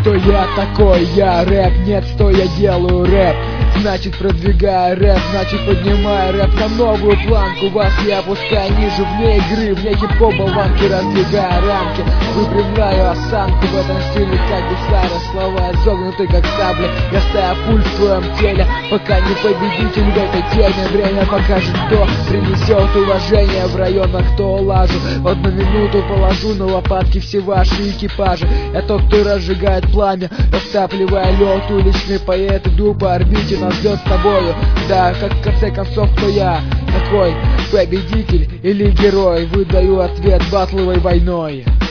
кто я такой, я рэп, нет, что я делаю рэп. Значит, продвигая рэп, значит, поднимая рэп на новую планку. Вас я опускаю ниже, вне игры, вне хип-хоп болванки, раздвигая рамки. Выпрямляю осанку в этом стиле, как гусары. Слова изогнуты, как сабли. Я ставлю пульс в твоем теле, пока не победитель в этой теме. Время покажет, кто принесет уважение в районах, кто лажу. В 1 минуту положу на лопатки все ваши экипажи. Я тот, кто разжигает пламя, растапливая лед. Уличный поэт, иду по орбите, нас ждет с тобою. Да, как в конце концов, кто я такой, победитель или герой? Выдаю ответ батловой войной.